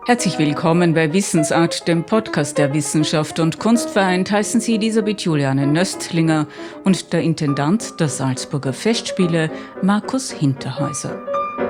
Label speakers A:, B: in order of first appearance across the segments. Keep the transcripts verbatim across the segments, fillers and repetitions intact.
A: Herzlich willkommen bei Wissensart, dem Podcast der Wissenschaft und Kunst vereint, heißen Sie Elisabeth Juliane Nöstlinger und der Intendant der Salzburger Festspiele, Markus Hinterhäuser.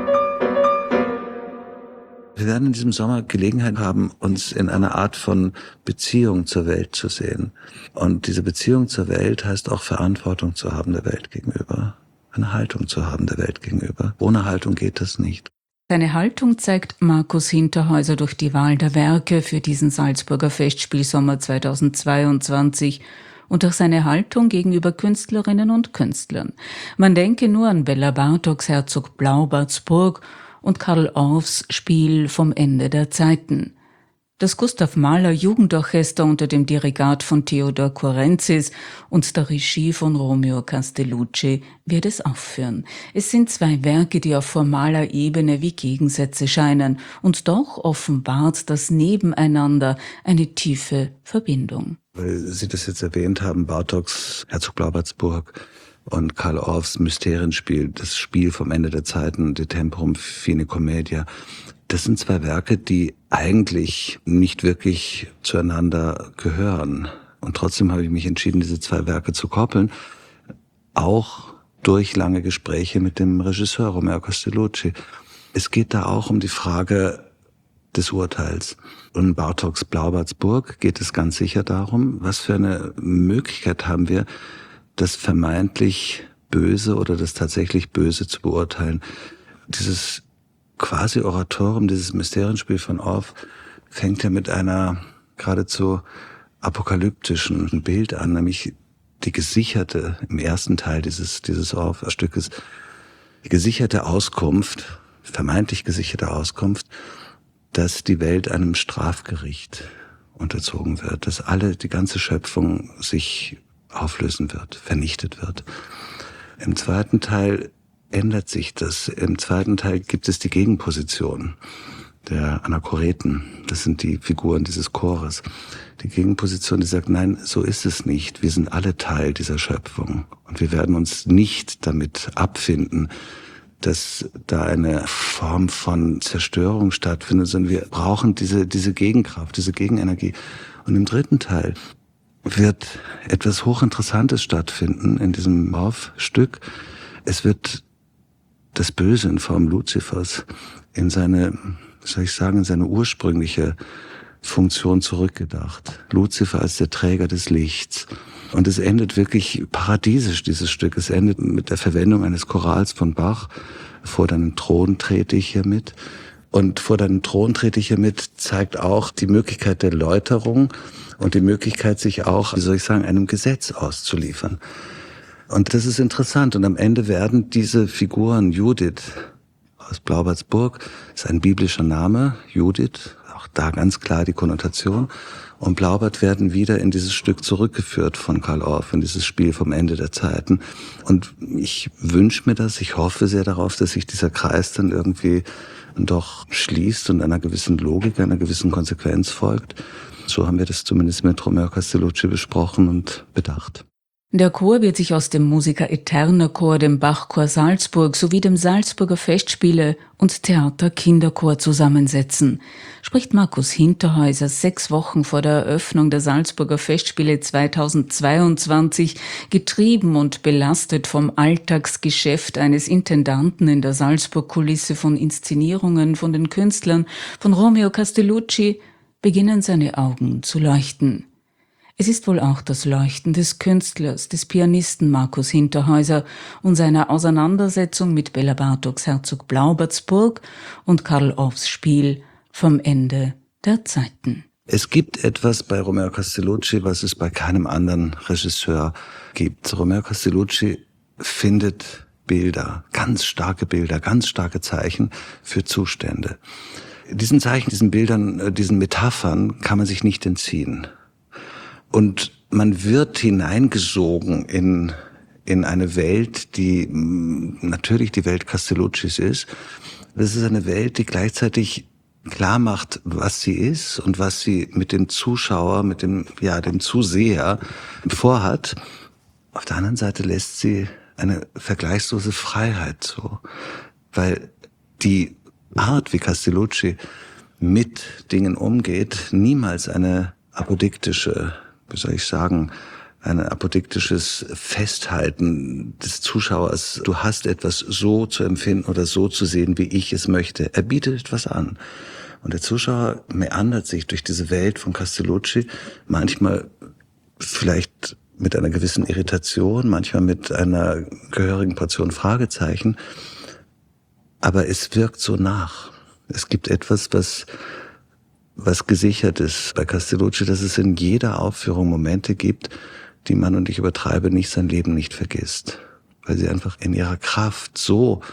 B: Wir werden in diesem Sommer Gelegenheit haben, uns in einer Art von Beziehung zur Welt zu sehen. Und diese Beziehung zur Welt heißt auch Verantwortung zu haben der Welt gegenüber, eine Haltung zu haben der Welt gegenüber. Ohne Haltung geht das nicht.
A: Seine Haltung zeigt Markus Hinterhäuser durch die Wahl der Werke für diesen Salzburger Festspielsommer zweitausendzweiundzwanzig und durch seine Haltung gegenüber Künstlerinnen und Künstlern. Man denke nur an Bela Bartoks Herzog Blaubartsburg und Carl Orffs Spiel vom Ende der Zeiten. Das Gustav Mahler Jugendorchester unter dem Dirigat von Theodor Kourentsis und der Regie von Romeo Castellucci wird es aufführen. Es sind zwei Werke, die auf formaler Ebene wie Gegensätze scheinen, und doch offenbart das Nebeneinander eine tiefe Verbindung.
B: Weil Sie das jetzt erwähnt haben, Bartoks Herzog Blaubartsburg und Carl Orffs Mysterienspiel, das Spiel vom Ende der Zeiten, De Temporum Fine Commedia. Das sind zwei Werke, die eigentlich nicht wirklich zueinander gehören. Und trotzdem habe ich mich entschieden, diese zwei Werke zu koppeln. Auch durch lange Gespräche mit dem Regisseur Romeo Castellucci. Es geht da auch um die Frage des Urteils. Und in Bartoks Blaubartsburg geht es ganz sicher darum, was für eine Möglichkeit haben wir, das vermeintlich Böse oder das tatsächlich Böse zu beurteilen. Dieses quasi Oratorium, dieses Mysterienspiel von Orff, fängt ja mit einer geradezu apokalyptischen Bild an, nämlich die gesicherte, im ersten Teil dieses, dieses Orff-Stückes, die gesicherte Auskunft, vermeintlich gesicherte Auskunft, dass die Welt einem Strafgericht unterzogen wird, dass alle, die ganze Schöpfung sich auflösen wird, vernichtet wird. Im zweiten Teil ändert sich das. Im zweiten Teil gibt es die Gegenposition der Anachoreten. Das sind die Figuren dieses Chores. Die Gegenposition, die sagt, nein, so ist es nicht. Wir sind alle Teil dieser Schöpfung. Und wir werden uns nicht damit abfinden, dass da eine Form von Zerstörung stattfindet, sondern wir brauchen diese, diese Gegenkraft, diese Gegenenergie. Und im dritten Teil wird etwas Hochinteressantes stattfinden in diesem Orff-Stück. Es wird das Böse in Form Luzifers in seine, wie soll ich sagen, in seine ursprüngliche Funktion zurückgedacht. Luzifer als der Träger des Lichts. Und es endet wirklich paradiesisch, dieses Stück. Es endet mit der Verwendung eines Chorals von Bach. Vor deinen Thron trete ich hier mit. Und vor deinen Thron trete ich hier mit zeigt auch die Möglichkeit der Läuterung und die Möglichkeit, sich auch, wie soll ich sagen, einem Gesetz auszuliefern. Und das ist interessant. Und am Ende werden diese Figuren, Judith aus Blaubartsburg, ist ein biblischer Name, Judith, auch da ganz klar die Konnotation. Und Blaubart werden wieder in dieses Stück zurückgeführt von Carl Orff, in dieses Spiel vom Ende der Zeiten. Und ich wünsche mir das, ich hoffe sehr darauf, dass sich dieser Kreis dann irgendwie doch schließt und einer gewissen Logik, einer gewissen Konsequenz folgt. So haben wir das zumindest mit Romeo Castellucci besprochen und bedacht.
A: Der Chor wird sich aus dem Musiker Eterna Chor, dem Bachchor Salzburg sowie dem Salzburger Festspiele- und Theater-Kinderchor zusammensetzen, spricht Markus Hinterhäuser sechs Wochen vor der Eröffnung der Salzburger Festspiele zweitausendzweiundzwanzig, getrieben und belastet vom Alltagsgeschäft eines Intendanten in der Salzburg-Kulisse, von Inszenierungen, von den Künstlern, von Romeo Castellucci, beginnen seine Augen zu leuchten. Es ist wohl auch das Leuchten des Künstlers, des Pianisten Markus Hinterhäuser und seiner Auseinandersetzung mit Bela Bartoks Herzog Blaubartsburg und Carl Orffs Spiel vom Ende der Zeiten.
B: Es gibt etwas bei Romeo Castellucci, was es bei keinem anderen Regisseur gibt. Romeo Castellucci findet Bilder, ganz starke Bilder, ganz starke Zeichen für Zustände. Diesen Zeichen, diesen Bildern, diesen Metaphern kann man sich nicht entziehen. Und man wird hineingesogen in, in eine Welt, die natürlich die Welt Castelluccis ist. Das ist eine Welt, die gleichzeitig klar macht, was sie ist und was sie mit dem Zuschauer, mit dem, ja, dem Zuseher vorhat. Auf der anderen Seite lässt sie eine vergleichslose Freiheit zu. Weil die Art, wie Castellucci mit Dingen umgeht, niemals eine apodiktische, wie soll ich sagen, ein apodiktisches Festhalten des Zuschauers. Du hast etwas so zu empfinden oder so zu sehen, wie ich es möchte. Er bietet etwas an. Und der Zuschauer meandert sich durch diese Welt von Castellucci, manchmal vielleicht mit einer gewissen Irritation, manchmal mit einer gehörigen Portion Fragezeichen. Aber es wirkt so nach. Es gibt etwas, was, was gesichert ist bei Castellucci, dass es in jeder Aufführung Momente gibt, die man, und ich übertreibe nicht, sein Leben nicht vergisst. Weil sie einfach in ihrer Kraft so,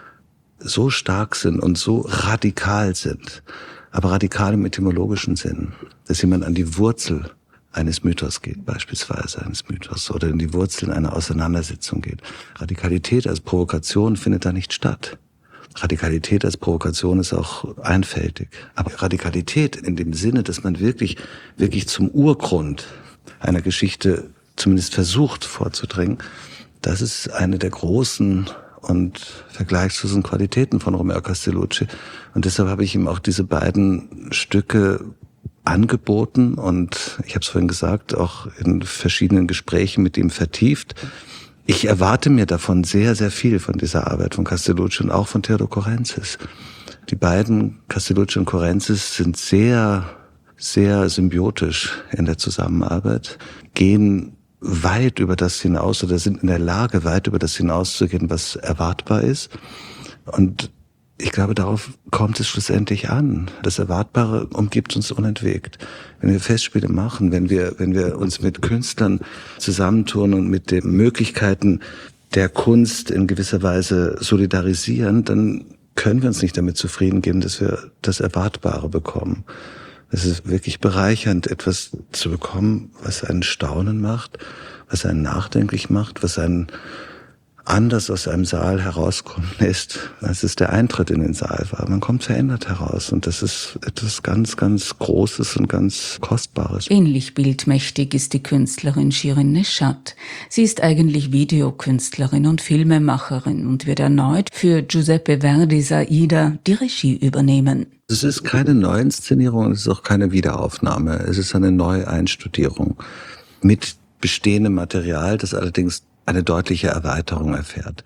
B: so stark sind und so radikal sind. Aber radikal im etymologischen Sinn. Dass jemand an die Wurzel eines Mythos geht, beispielsweise eines Mythos, oder in die Wurzeln einer Auseinandersetzung geht. Radikalität als Provokation findet da nicht statt. Radikalität als Provokation ist auch einfältig. Aber Radikalität in dem Sinne, dass man wirklich, wirklich zum Urgrund einer Geschichte zumindest versucht vorzudringen, das ist eine der großen und vergleichslosen Qualitäten von Romeo Castellucci. Und deshalb habe ich ihm auch diese beiden Stücke angeboten und ich habe es vorhin gesagt, auch in verschiedenen Gesprächen mit ihm vertieft. Ich erwarte mir davon sehr, sehr viel von dieser Arbeit von Castellucci und auch von Theodor Korentzis. Die beiden, Castellucci und Korentzis, sind sehr, sehr symbiotisch in der Zusammenarbeit, gehen weit über das hinaus oder sind in der Lage, weit über das hinauszugehen, was erwartbar ist. Und ich glaube, darauf kommt es schlussendlich an. Das Erwartbare umgibt uns unentwegt. Wenn wir Festspiele machen, wenn wir, wenn wir uns mit Künstlern zusammentun und mit den Möglichkeiten der Kunst in gewisser Weise solidarisieren, dann können wir uns nicht damit zufrieden geben, dass wir das Erwartbare bekommen. Es ist wirklich bereichernd, etwas zu bekommen, was einen staunen macht, was einen nachdenklich macht, was einen anders aus einem Saal herauskommen lässt, als es der Eintritt in den Saal war. Man kommt verändert heraus und das ist etwas ganz, ganz Großes und ganz Kostbares.
A: Ähnlich bildmächtig ist die Künstlerin Shirin Neshat. Sie ist eigentlich Videokünstlerin und Filmemacherin und wird erneut für Giuseppe Verdis Aida die Regie übernehmen.
B: Es ist keine Neuinszenierung, es ist auch keine Wiederaufnahme. Es ist eine Neueinstudierung mit bestehendem Material, das allerdings eine deutliche Erweiterung erfährt.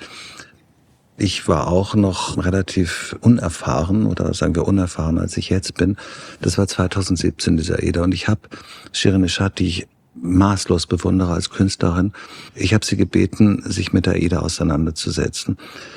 B: Ich war auch noch relativ unerfahren, oder sagen wir unerfahren, als ich jetzt bin. Das war zweitausendsiebzehn, dieser Aida. Und ich habe Shirin Neshat, die ich maßlos bewundere als Künstlerin, ich habe sie gebeten, sich mit der Aida auseinanderzusetzen.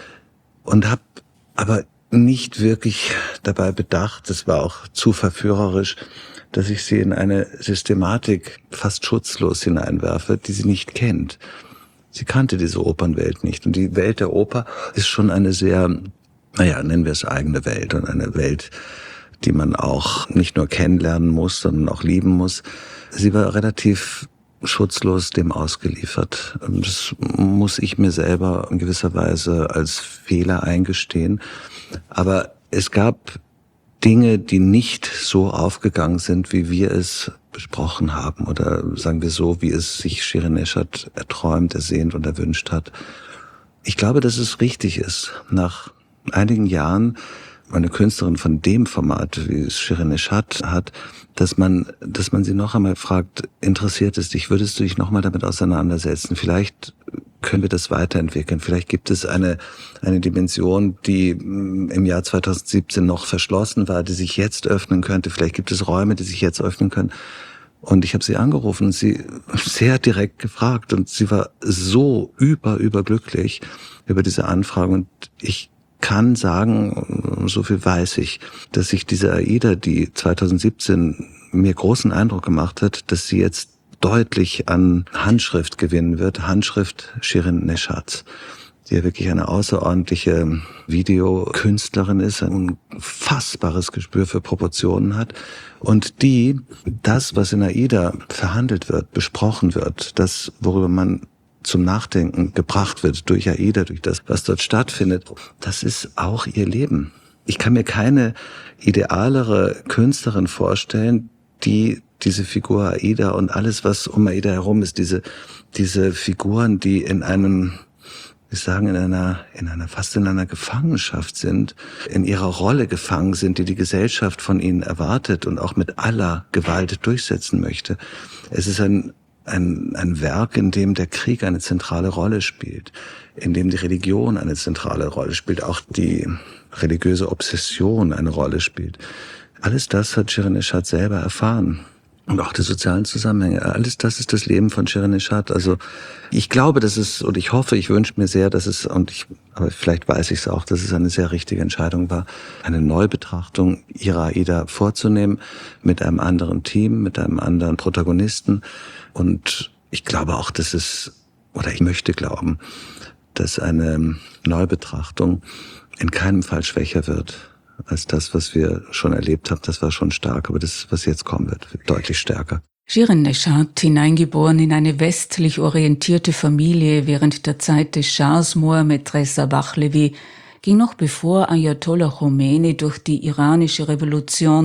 B: Und habe aber nicht wirklich dabei bedacht, das war auch zu verführerisch, dass ich sie in eine Systematik fast schutzlos hineinwerfe, die sie nicht kennt. Sie kannte diese Opernwelt nicht. Und die Welt der Oper ist schon eine sehr, naja, nennen wir es eigene Welt. Und eine Welt, die man auch nicht nur kennenlernen muss, sondern auch lieben muss. Sie war relativ schutzlos dem ausgeliefert. Das muss ich mir selber in gewisser Weise als Fehler eingestehen. Aber es gab Dinge, die nicht so aufgegangen sind, wie wir es besprochen haben, oder sagen wir so, wie es sich Shirin Neshat erträumt, ersehnt und erwünscht hat. Ich glaube, dass es richtig ist, nach einigen Jahren eine Künstlerin von dem Format, wie es Shirin Neshat hat, dass man, dass man sie noch einmal fragt, interessiert es dich, würdest du dich noch mal damit auseinandersetzen? Vielleicht können wir das weiterentwickeln. Vielleicht gibt es eine, eine Dimension, die im Jahr zweitausendsiebzehn noch verschlossen war, die sich jetzt öffnen könnte. Vielleicht gibt es Räume, die sich jetzt öffnen können. Und ich habe sie angerufen und sie sehr direkt gefragt. Und sie war so über, überglücklich über diese Anfrage. Und ich kann sagen, so viel weiß ich, dass sich diese Aida, die zweitausendsiebzehn mir großen Eindruck gemacht hat, dass sie jetzt deutlich an Handschrift gewinnen wird. Handschrift Shirin Neshat, die ja wirklich eine außerordentliche Videokünstlerin ist, ein unfassbares Gespür für Proportionen hat und die das, was in Aida verhandelt wird, besprochen wird, das, worüber man zum Nachdenken gebracht wird durch Aida, durch das, was dort stattfindet, das ist auch ihr Leben. Ich kann mir keine idealere Künstlerin vorstellen, die diese Figur Aida und alles, was um Aida herum ist, diese diese Figuren, die in einem wie sagen, in einer, in einer, fast in einer Gefangenschaft sind, in ihrer Rolle gefangen sind, die die Gesellschaft von ihnen erwartet und auch mit aller Gewalt durchsetzen möchte. Es ist ein, ein, ein Werk, in dem der Krieg eine zentrale Rolle spielt, in dem die Religion eine zentrale Rolle spielt, auch die religiöse Obsession eine Rolle spielt. Alles das hat Shirin Eshat selber erfahren. Und auch die sozialen Zusammenhänge. Alles das ist das Leben von Shirin Eshat. Also ich glaube, dass es, und ich hoffe, ich wünsche mir sehr, dass es, und ich, aber vielleicht weiß ich es auch, dass es eine sehr richtige Entscheidung war, eine Neubetrachtung ihrer Aida vorzunehmen, mit einem anderen Team, mit einem anderen Protagonisten. Und ich glaube auch, dass es, oder ich möchte glauben, dass eine Neubetrachtung in keinem Fall schwächer wird als das, was wir schon erlebt haben. Das war schon stark, aber das, was jetzt kommen wird, wird deutlich stärker.
A: Shirin Eshat, hineingeboren in eine westlich orientierte Familie während der Zeit des Schahs Mohammed Reza Pahlavi, ging noch bevor Ayatollah Khomeini durch die iranische Revolution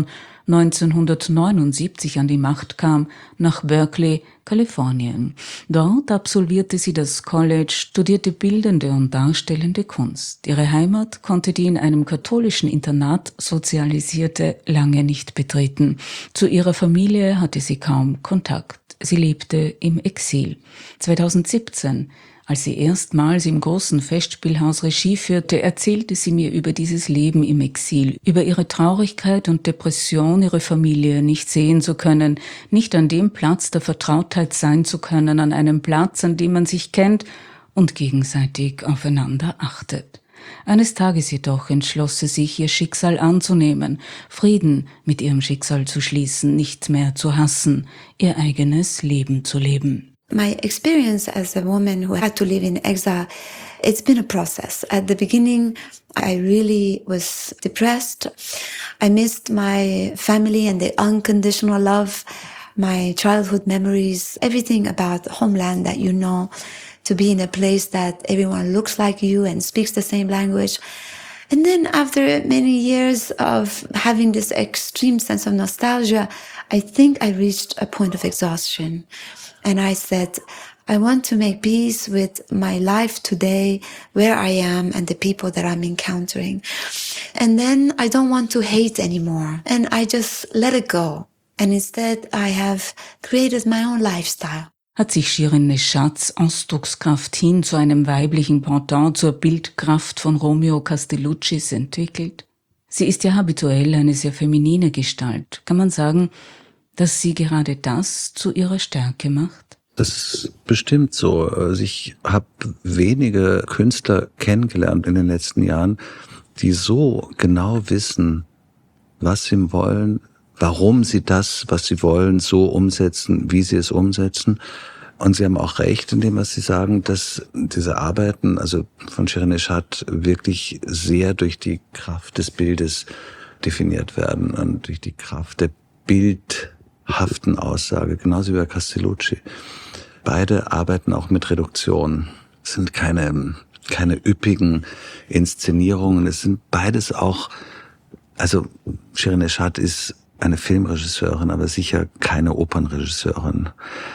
A: neunzehnhundertneunundsiebzig an die Macht kam, nach Berkeley, Kalifornien. Dort absolvierte sie das College, studierte bildende und darstellende Kunst. Ihre Heimat konnte die in einem katholischen Internat sozialisierte lange nicht betreten. Zu ihrer Familie hatte sie kaum Kontakt. Sie lebte im Exil. zweitausendsiebzehn, als sie erstmals im großen Festspielhaus Regie führte, erzählte sie mir über dieses Leben im Exil, über ihre Traurigkeit und Depression, ihre Familie nicht sehen zu können, nicht an dem Platz der Vertrautheit sein zu können, an einem Platz, an dem man sich kennt und gegenseitig aufeinander achtet. Eines Tages jedoch entschloss sie sich, ihr Schicksal anzunehmen, Frieden mit ihrem Schicksal zu schließen, nicht mehr zu hassen, ihr eigenes Leben zu leben.
C: My experience as a woman who had to live in exile, it's been a process. At the beginning, I really was depressed. I missed my family and the unconditional love, my childhood memories, everything about the homeland that you know, to be in a place that everyone looks like you and speaks the same language. And then after many years of having this extreme sense of nostalgia, I think I reached a point of exhaustion. And I said, I want to make peace with my life today, where I am and the people that I'm encountering. And then I don't want to hate anymore. And I just let it go. And instead I have created my own lifestyle.
A: Hat sich Shirin Eshats Ausdruckskraft hin zu einem weiblichen Pendant zur Bildkraft von Romeo Castelluccis entwickelt? Sie ist ja habituell eine sehr feminine Gestalt. Kann man sagen, dass sie gerade das zu ihrer Stärke macht?
B: Das ist bestimmt so. Also ich habe wenige Künstler kennengelernt in den letzten Jahren, die so genau wissen, was sie wollen, warum sie das, was sie wollen, so umsetzen, wie sie es umsetzen. Und sie haben auch recht in dem, was sie sagen, dass diese Arbeiten, also von Shirin Eshat, wirklich sehr durch die Kraft des Bildes definiert werden und durch die Kraft der bildhaften Aussage, genauso wie bei Castellucci. Beide arbeiten auch mit Reduktion. Es sind keine, keine üppigen Inszenierungen. Es sind beides auch, also Shirin Eshat ist eine Filmregisseurin, aber sicher keine Opernregisseurin.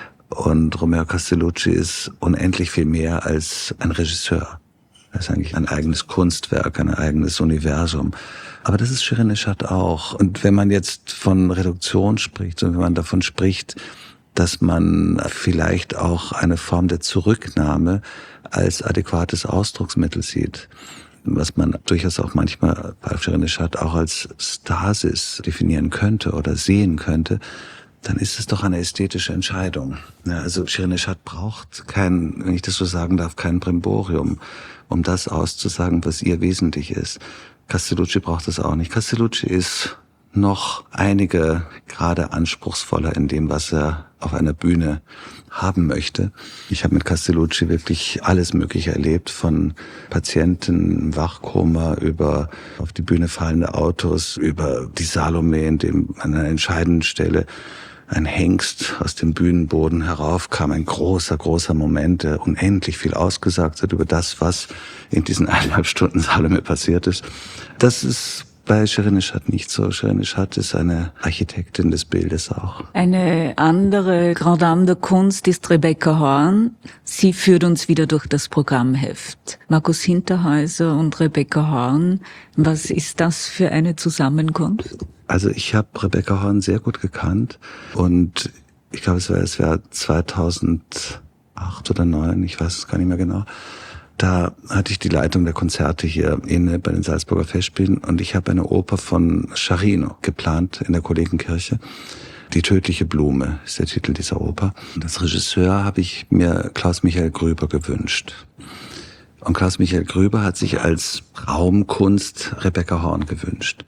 B: Und Romeo Castellucci ist unendlich viel mehr als ein Regisseur. Er ist eigentlich ein eigenes Kunstwerk, ein eigenes Universum. Aber das ist Shirin Eshat auch. Und wenn man jetzt von Reduktion spricht und wenn man davon spricht, dass man vielleicht auch eine Form der Zurücknahme als adäquates Ausdrucksmittel sieht, was man durchaus auch manchmal bei Shirin Eshat auch als Stasis definieren könnte oder sehen könnte, dann ist es doch eine ästhetische Entscheidung. Ja, also Shirin Eshat braucht kein, wenn ich das so sagen darf, kein Brimborium, um das auszusagen, was ihr wesentlich ist. Castellucci braucht das auch nicht. Castellucci ist noch einige Grade anspruchsvoller in dem, was er auf einer Bühne haben möchte. Ich habe mit Castellucci wirklich alles Mögliche erlebt, von Patienten im Wachkoma über auf die Bühne fallende Autos, über die Salome, in dem an einer entscheidenden Stelle ein Hengst aus dem Bühnenboden heraufkam, ein großer, großer Moment, der unendlich viel ausgesagt hat über das, was in diesen eineinhalb Stunden Salome passiert ist. Das ist bei Shirin Neshat nicht so. Shirin Neshat ist eine Architektin des Bildes auch.
A: Eine andere Grande Dame der Kunst ist Rebecca Horn. Sie führt uns wieder durch das Programmheft. Markus Hinterhäuser und Rebecca Horn, was ist das für eine Zusammenkunft?
B: Also ich habe Rebecca Horn sehr gut gekannt und ich glaube, es war es war zweitausendacht oder neun, ich weiß es gar nicht mehr genau. Da hatte ich die Leitung der Konzerte hier inne bei den Salzburger Festspielen und ich habe eine Oper von Scharino geplant in der Kollegenkirche. Die tödliche Blume ist der Titel dieser Oper. Als Regisseur habe ich mir Klaus-Michael Grüber gewünscht. Und Klaus-Michael Grüber hat sich als Raumkunst Rebecca Horn gewünscht.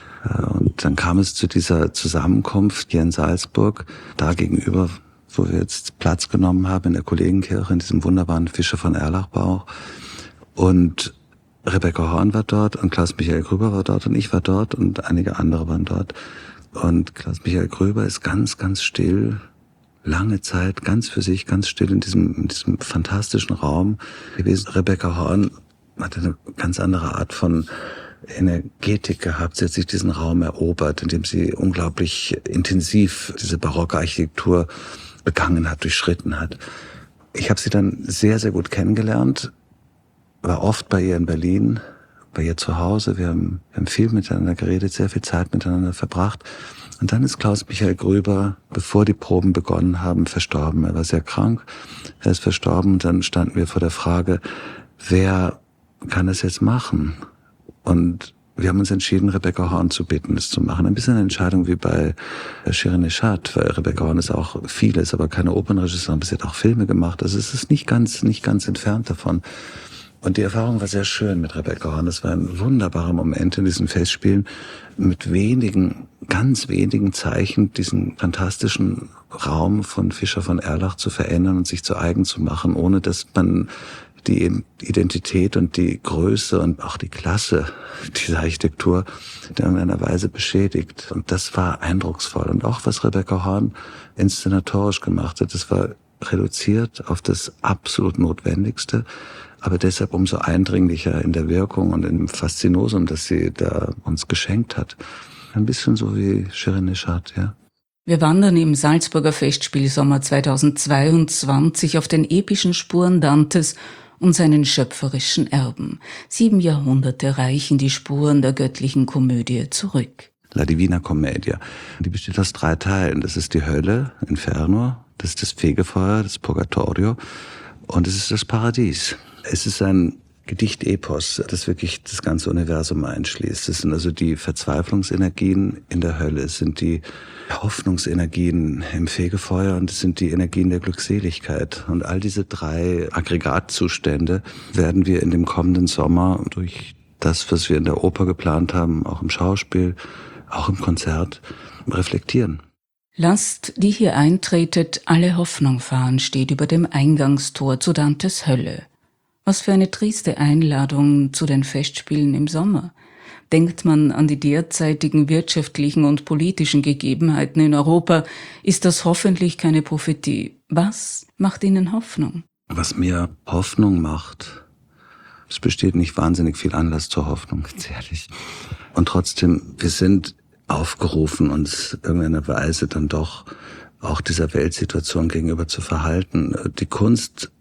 B: Und dann kam es zu dieser Zusammenkunft hier in Salzburg, da gegenüber, wo wir jetzt Platz genommen haben in der Kollegenkirche, in diesem wunderbaren Fischer von Erlach-Bau. Und Rebecca Horn war dort und Klaus-Michael Grüber war dort und ich war dort und einige andere waren dort. Und Klaus-Michael Grüber ist ganz, ganz still, lange Zeit, ganz für sich, ganz still in diesem, in diesem fantastischen Raum gewesen. Rebecca Horn hatte eine ganz andere Art von Energetik gehabt. Sie hat sich diesen Raum erobert, indem sie unglaublich intensiv diese barocke Architektur begangen hat, durchschritten hat. Ich habe sie dann sehr, sehr gut kennengelernt, war oft bei ihr in Berlin, bei ihr zu Hause. Wir haben, wir haben viel miteinander geredet, sehr viel Zeit miteinander verbracht. Und dann ist Klaus-Michael Grüber, bevor die Proben begonnen haben, verstorben. Er war sehr krank, er ist verstorben und dann standen wir vor der Frage, wer kann das jetzt machen? Und wir haben uns entschieden, Rebecca Horn zu bitten, das zu machen. Ein bisschen eine Entscheidung wie bei Shirin Neshat, weil Rebecca Horn ist auch vieles, aber keine Opernregisseurin, sie hat auch Filme gemacht. Also es ist nicht ganz, nicht ganz entfernt davon. Und die Erfahrung war sehr schön mit Rebecca Horn. Es war ein wunderbarer Moment in diesen Festspielen, mit wenigen, ganz wenigen Zeichen diesen fantastischen Raum von Fischer von Erlach zu verändern und sich zu eigen zu machen, ohne dass man die Identität und die Größe und auch die Klasse dieser Architektur in irgendeiner Weise beschädigt. Und das war eindrucksvoll. Und auch was Rebecca Horn inszenatorisch gemacht hat, das war reduziert auf das absolut Notwendigste, aber deshalb umso eindringlicher in der Wirkung und im Faszinosum, das sie da uns geschenkt hat. Ein bisschen so wie Shirin Neshat, ja.
A: Wir wandern im Salzburger Festspielsommer zweitausendzweiundzwanzig auf den epischen Spuren Dantes und seinen schöpferischen Erben. Sieben Jahrhunderte reichen die Spuren der göttlichen Komödie zurück.
B: La Divina Commedia. Die besteht aus drei Teilen. Das ist die Hölle, Inferno, das ist das Fegefeuer, das Purgatorio und es ist das Paradies. Es ist ein Gedichtepos, das wirklich das ganze Universum einschließt. Es sind also die Verzweiflungsenergien in der Hölle, es sind die Hoffnungsenergien im Fegefeuer und es sind die Energien der Glückseligkeit. Und all diese drei Aggregatzustände werden wir in dem kommenden Sommer durch das, was wir in der Oper geplant haben, auch im Schauspiel, auch im Konzert, reflektieren.
A: Lasst, die hier eintretet, alle Hoffnung fahren, steht über dem Eingangstor zu Dantes Hölle. Was für eine triste Einladung zu den Festspielen im Sommer. Denkt man an die derzeitigen wirtschaftlichen und politischen Gegebenheiten in Europa, ist das hoffentlich keine Prophetie. Was macht Ihnen Hoffnung?
B: Was mir Hoffnung macht, es besteht nicht wahnsinnig viel Anlass zur Hoffnung, ganz ehrlich. Und trotzdem, wir sind aufgerufen, uns in irgendeiner Weise dann doch auch dieser Weltsituation gegenüber zu verhalten. Die Kunst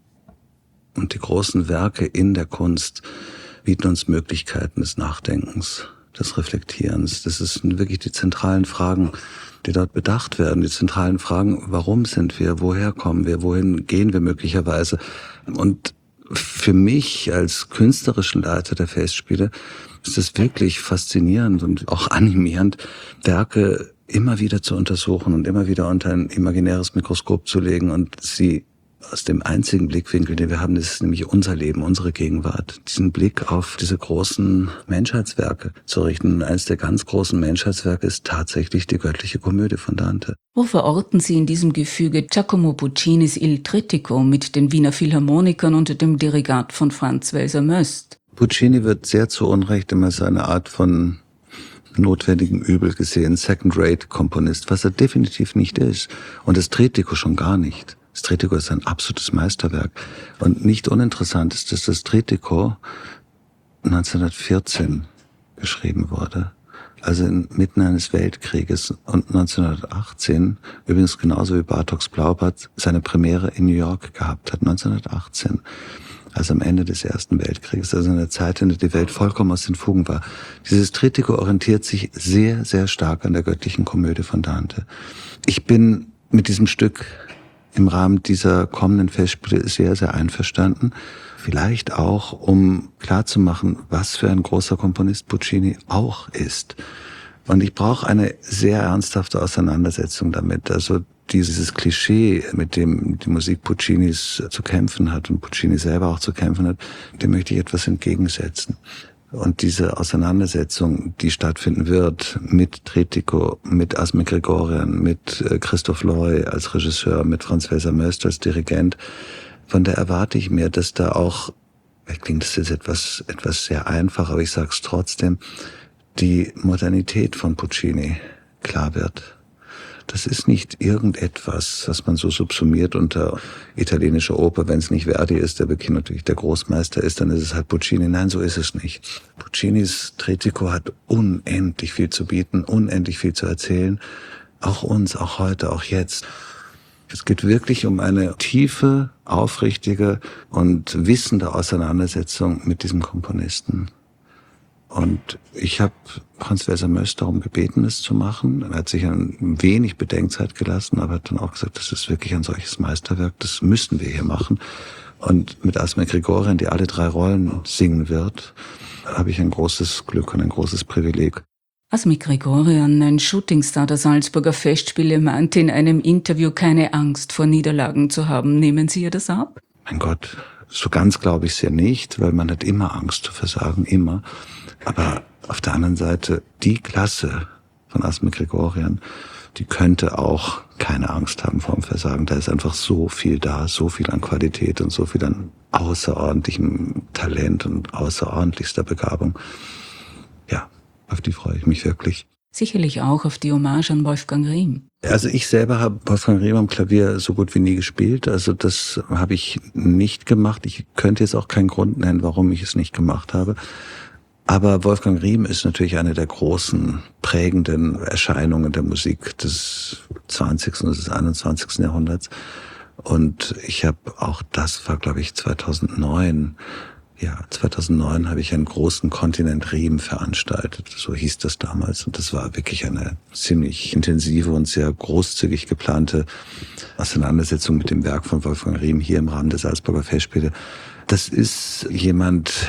B: und die großen Werke in der Kunst bieten uns Möglichkeiten des Nachdenkens, des Reflektierens. Das sind wirklich die zentralen Fragen, die dort bedacht werden. Die zentralen Fragen, warum sind wir, woher kommen wir, wohin gehen wir möglicherweise? Und für mich als künstlerischen Leiter der Festspiele ist es wirklich faszinierend und auch animierend, Werke immer wieder zu untersuchen und immer wieder unter ein imaginäres Mikroskop zu legen und sie aus dem einzigen Blickwinkel, den wir haben, das ist nämlich unser Leben, unsere Gegenwart, diesen Blick auf diese großen Menschheitswerke zu richten. Und eines der ganz großen Menschheitswerke ist tatsächlich die göttliche Komödie von Dante.
A: Wo verorten Sie in diesem Gefüge Giacomo Puccinis Il Trittico mit den Wiener Philharmonikern und dem Dirigat von Franz Welser-Möst?
B: Puccini wird sehr zu Unrecht immer als eine Art von notwendigem Übel gesehen, Second-Rate-Komponist, was er definitiv nicht ist. Und das Trittico schon gar nicht. Das Trittico ist ein absolutes Meisterwerk. Und nicht uninteressant ist, dass das Trittico neunzehnhundertvierzehn geschrieben wurde. also inmitten eines Weltkrieges, und neunzehnhundertachtzehn, übrigens genauso wie Bartoks Blaubart, seine Premiere in New York gehabt hat, neunzehnhundertachtzehn, also am Ende des Ersten Weltkrieges, also in der Zeit, in der die Welt vollkommen aus den Fugen war. Dieses Trittico orientiert sich sehr, sehr stark an der göttlichen Komödie von Dante. Ich bin mit diesem Stück im Rahmen dieser kommenden Festspiele sehr, sehr einverstanden. Vielleicht auch, um klarzumachen, was für ein großer Komponist Puccini auch ist. Und ich brauche eine sehr ernsthafte Auseinandersetzung damit. Also dieses Klischee, mit dem die Musik Puccinis zu kämpfen hat und Puccini selber auch zu kämpfen hat, dem möchte ich etwas entgegensetzen. Und diese Auseinandersetzung, die stattfinden wird mit Trittico, mit Asmik Grigorian, mit Christoph Loy als Regisseur, mit Franz Welser Möst als Dirigent, von der erwarte ich mir, dass da auch, vielleicht klingt das jetzt etwas, etwas sehr einfach, aber ich sage es trotzdem, die Modernität von Puccini klar wird. Das ist nicht irgendetwas, was man so subsumiert unter italienische Oper. Wenn es nicht Verdi ist, der wirklich natürlich der Großmeister ist, dann ist es halt Puccini. Nein, so ist es nicht. Puccinis Trittico hat unendlich viel zu bieten, unendlich viel zu erzählen. Auch uns, auch heute, auch jetzt. Es geht wirklich um eine tiefe, aufrichtige und wissende Auseinandersetzung mit diesem Komponisten. Und ich habe Franz Welser Möst darum gebeten, es zu machen. Er hat sich ein wenig Bedenkzeit gelassen, aber hat dann auch gesagt, das ist wirklich ein solches Meisterwerk, das müssen wir hier machen. Und mit Asmik Grigorian, die alle drei Rollen singen wird, habe ich ein großes Glück und ein großes Privileg.
A: Asmik Grigorian, ein Shootingstar der Salzburger Festspiele, meinte in einem Interview, keine Angst vor Niederlagen zu haben. Nehmen Sie ihr das ab?
B: Mein Gott, so ganz glaube ich es ja nicht, weil man hat immer Angst zu versagen, immer. Aber auf der anderen Seite, die Klasse von Asmik Grigorian, die könnte auch keine Angst haben vor dem Versagen. Da ist einfach so viel da, so viel an Qualität und so viel an außerordentlichem Talent und außerordentlichster Begabung. Ja, auf die freue ich mich wirklich.
A: Sicherlich auch auf die Hommage an Wolfgang Riem.
B: Also ich selber habe Wolfgang Riem am Klavier so gut wie nie gespielt. Also das habe ich nicht gemacht. Ich könnte jetzt auch keinen Grund nennen, warum ich es nicht gemacht habe. Aber Wolfgang Riem ist natürlich eine der großen, prägenden Erscheinungen der Musik des zwanzigsten und des einundzwanzigsten Jahrhunderts. Und ich habe auch, das war glaube ich zweitausendneun, ja, zweitausendneun habe ich einen großen Kontinent Riem veranstaltet, so hieß das damals. Und das war wirklich eine ziemlich intensive und sehr großzügig geplante Auseinandersetzung mit dem Werk von Wolfgang Riem hier im Rahmen der Salzburger Festspiele. Das ist jemand,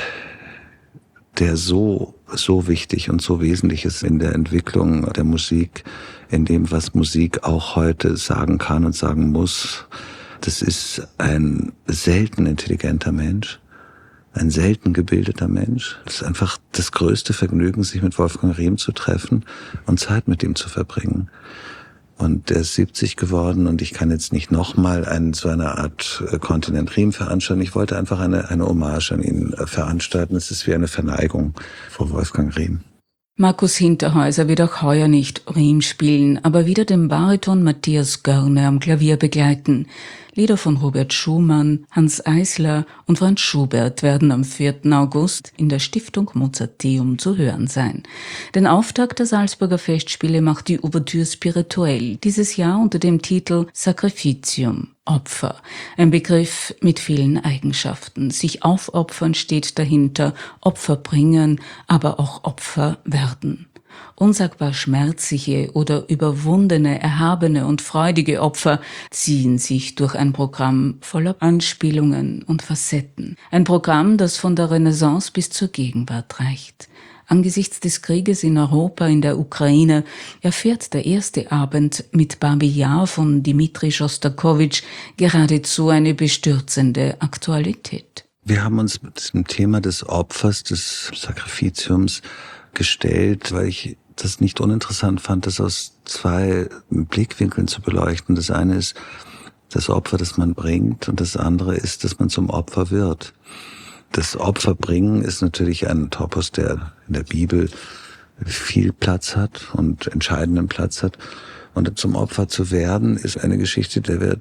B: der so, so wichtig und so wesentlich ist in der Entwicklung der Musik, in dem, was Musik auch heute sagen kann und sagen muss. Das ist ein selten intelligenter Mensch, ein selten gebildeter Mensch. Das ist einfach das größte Vergnügen, sich mit Wolfgang Riem zu treffen und Zeit mit ihm zu verbringen. Und der ist siebzig geworden und ich kann jetzt nicht nochmal einen, so eine Art Kontinent Riem veranstalten. Ich wollte einfach eine, eine Hommage an ihn veranstalten. Es ist wie eine Verneigung vor Wolfgang Riem.
A: Markus Hinterhäuser wird auch heuer nicht Riem spielen, aber wieder den Bariton Matthias Görne am Klavier begleiten. Lieder von Robert Schumann, Hans Eisler und Franz Schubert werden am vierten August in der Stiftung Mozarteum zu hören sein. Den Auftakt der Salzburger Festspiele macht die Ouverture Spirituelle, dieses Jahr unter dem Titel Sacrificium, Opfer. Ein Begriff mit vielen Eigenschaften. Sich aufopfern steht dahinter, Opfer bringen, aber auch Opfer werden. Unsagbar schmerzliche oder überwundene, erhabene und freudige Opfer ziehen sich durch ein Programm voller Anspielungen und Facetten. Ein Programm, das von der Renaissance bis zur Gegenwart reicht. Angesichts des Krieges in Europa, in der Ukraine, erfährt der erste Abend mit Babi Yar von Dmitri Schostakowitsch geradezu eine bestürzende Aktualität.
B: Wir haben uns mit dem Thema des Opfers, des Sacrificiums gestellt, weil ich das nicht uninteressant fand, das aus zwei Blickwinkeln zu beleuchten. Das eine ist das Opfer, das man bringt, und das andere ist, dass man zum Opfer wird. Das Opferbringen ist natürlich ein Topos, der in der Bibel viel Platz hat und entscheidenden Platz hat. Und zum Opfer zu werden, ist eine Geschichte, der wir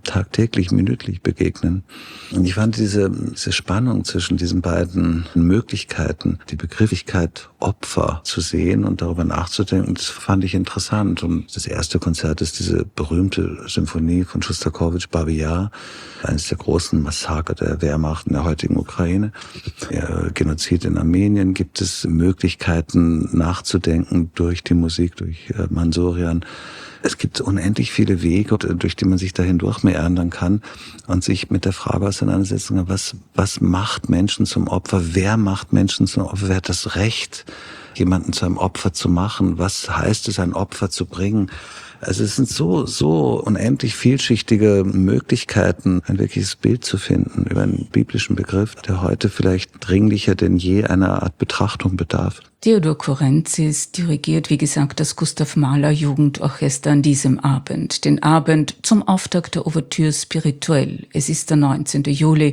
B: tagtäglich, minütlich begegnen. Und ich fand diese, diese Spannung zwischen diesen beiden Möglichkeiten, die Begrifflichkeit Opfer zu sehen und darüber nachzudenken, das fand ich interessant. Und das erste Konzert ist diese berühmte Symphonie von Schostakowitsch, Babi Yar, eines der großen Massaker der Wehrmacht in der heutigen Ukraine. Der Genozid in Armenien. Gibt es Möglichkeiten nachzudenken durch die Musik, durch Mansourian. Es gibt unendlich viele Wege, durch die man sich dahin durchmeandern kann und sich mit der Frage auseinandersetzen kann, was, was macht Menschen zum Opfer? Wer macht Menschen zum Opfer? Wer hat das Recht, jemanden zu einem Opfer zu machen? Was heißt es, ein Opfer zu bringen? Also es sind so, so unendlich vielschichtige Möglichkeiten, ein wirkliches Bild zu finden über einen biblischen Begriff, der heute vielleicht dringlicher denn je einer Art Betrachtung bedarf.
A: Theodor Korentzis dirigiert, wie gesagt, das Gustav Mahler Jugendorchester an diesem Abend. Den Abend zum Auftakt der Ouvertüre Spirituelle. Es ist der neunzehnten Juli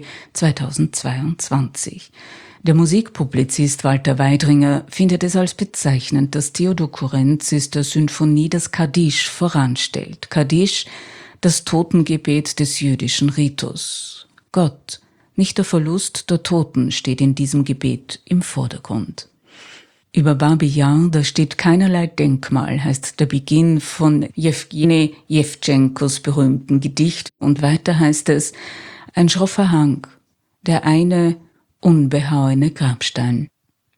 A: zweitausendzweiundzwanzig. Der Musikpublizist Walter Weidringer findet es als bezeichnend, dass Theodor Korentzis der Sinfonie das Kaddisch voranstellt. Kaddisch, das Totengebet des jüdischen Ritus. Gott, nicht der Verlust der Toten, steht in diesem Gebet im Vordergrund. Über Babi Yar, da steht keinerlei Denkmal, heißt der Beginn von Jewgeni Jewtschenkos berühmten Gedicht. Und weiter heißt es, ein schroffer Hang, der eine unbehauene Grabstein.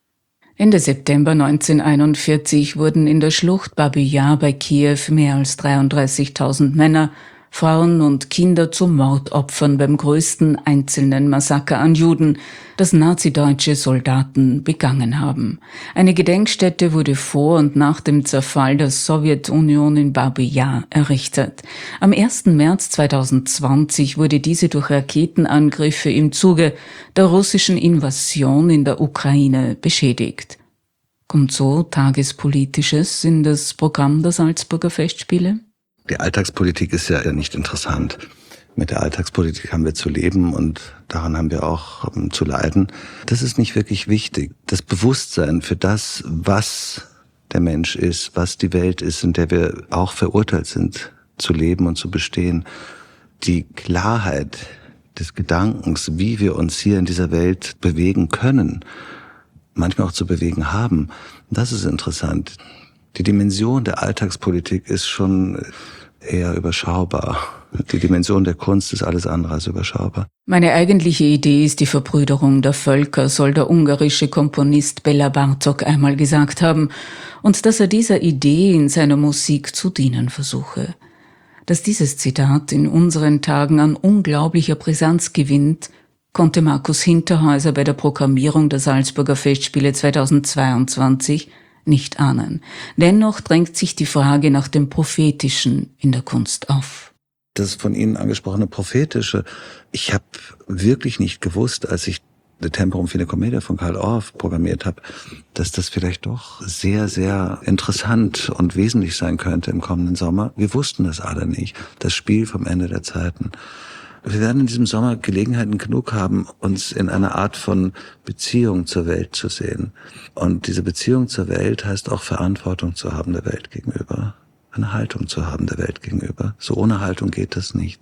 A: Ende September neunzehnhunderteinundvierzig wurden in der Schlucht Babi Yar bei Kiew mehr als dreiunddreißigtausend Männer, Frauen und Kinder zu Mordopfern beim größten einzelnen Massaker an Juden, das nazideutsche Soldaten begangen haben. Eine Gedenkstätte wurde vor und nach dem Zerfall der Sowjetunion in Babi Yar errichtet. Am ersten März zweitausendzwanzig wurde diese durch Raketenangriffe im Zuge der russischen Invasion in der Ukraine beschädigt. Kommt so Tagespolitisches in das Programm der Salzburger Festspiele?
B: Die Alltagspolitik ist ja nicht interessant. Mit der Alltagspolitik haben wir zu leben und daran haben wir auch um, zu leiden. Das ist nicht wirklich wichtig. Das Bewusstsein für das, was der Mensch ist, was die Welt ist, in der wir auch verurteilt sind, zu leben und zu bestehen. Die Klarheit des Gedankens, wie wir uns hier in dieser Welt bewegen können, manchmal auch zu bewegen haben, das ist interessant. Die Dimension der Alltagspolitik ist schon eher überschaubar. Die Dimension der Kunst ist alles andere als überschaubar.
A: Meine eigentliche Idee ist die Verbrüderung der Völker, soll der ungarische Komponist Bela Bartok einmal gesagt haben, und dass er dieser Idee in seiner Musik zu dienen versuche. Dass dieses Zitat in unseren Tagen an unglaublicher Brisanz gewinnt, konnte Markus Hinterhäuser bei der Programmierung der Salzburger Festspiele zweitausendzweiundzwanzig nicht ahnen. Dennoch drängt sich die Frage nach dem Prophetischen in der Kunst auf.
B: Das von Ihnen angesprochene Prophetische, ich habe wirklich nicht gewusst, als ich De Temporum Fine Commedia von Carl Orff programmiert habe, dass das vielleicht doch sehr, sehr interessant und wesentlich sein könnte im kommenden Sommer. Wir wussten das alle nicht. Das Spiel vom Ende der Zeiten. Wir werden in diesem Sommer Gelegenheiten genug haben, uns in einer Art von Beziehung zur Welt zu sehen. Und diese Beziehung zur Welt heißt auch Verantwortung zu haben der Welt gegenüber. Eine Haltung zu haben der Welt gegenüber. So ohne Haltung geht das nicht.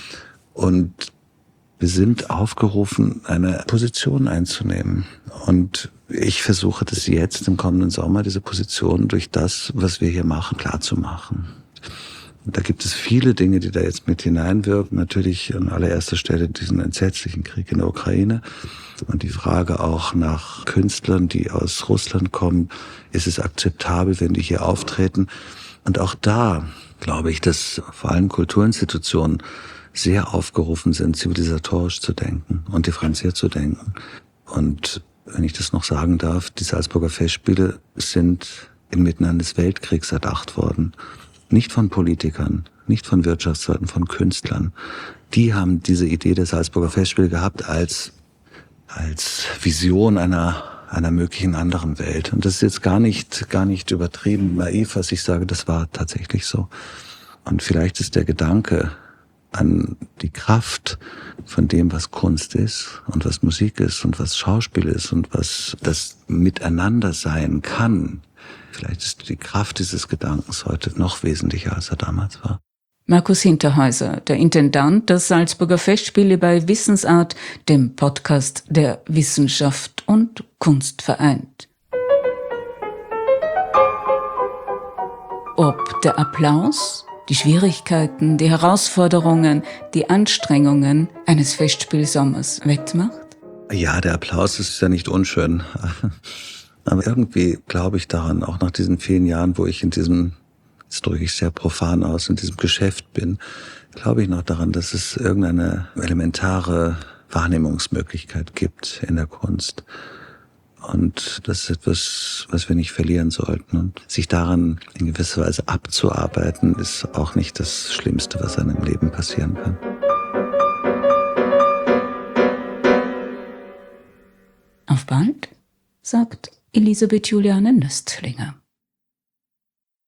B: Und wir sind aufgerufen, eine Position einzunehmen. Und ich versuche das jetzt im kommenden Sommer, diese Position durch das, was wir hier machen, klarzumachen. Da gibt es viele Dinge, die da jetzt mit hineinwirken. Natürlich an allererster Stelle diesen entsetzlichen Krieg in der Ukraine und die Frage auch nach Künstlern, die aus Russland kommen. Ist es akzeptabel, wenn die hier auftreten? Und auch da glaube ich, dass vor allem Kulturinstitutionen sehr aufgerufen sind, zivilisatorisch zu denken und differenziert zu denken. Und wenn ich das noch sagen darf, die Salzburger Festspiele sind inmitten eines Weltkriegs erdacht worden. Nicht von Politikern, nicht von Wirtschaftsleuten, von Künstlern. Die haben diese Idee der Salzburger Festspiele gehabt als, als Vision einer, einer möglichen anderen Welt. Und das ist jetzt gar nicht, gar nicht übertrieben naiv, was ich sage, das war tatsächlich so. Und vielleicht ist der Gedanke an die Kraft von dem, was Kunst ist und was Musik ist und was Schauspiel ist und was das Miteinander sein kann. Vielleicht ist die Kraft dieses Gedankens heute noch wesentlicher, als er damals war.
A: Markus Hinterhäuser, der Intendant der Salzburger Festspiele bei Wissensart, dem Podcast, der Wissenschaft und Kunst vereint. Ob der Applaus, die Schwierigkeiten, die Herausforderungen, die Anstrengungen eines Festspielsommers wettmacht?
B: Ja, der Applaus ist ja nicht unschön. Aber irgendwie glaube ich daran, auch nach diesen vielen Jahren, wo ich in diesem, jetzt drücke ich sehr profan aus, in diesem Geschäft bin, glaube ich noch daran, dass es irgendeine elementare Wahrnehmungsmöglichkeit gibt in der Kunst. Und das ist etwas, was wir nicht verlieren sollten. Und sich daran in gewisser Weise abzuarbeiten, ist auch nicht das Schlimmste, was einem im Leben passieren kann.
A: Auf bald, sagt Elisabeth Juliane Nöstlinger.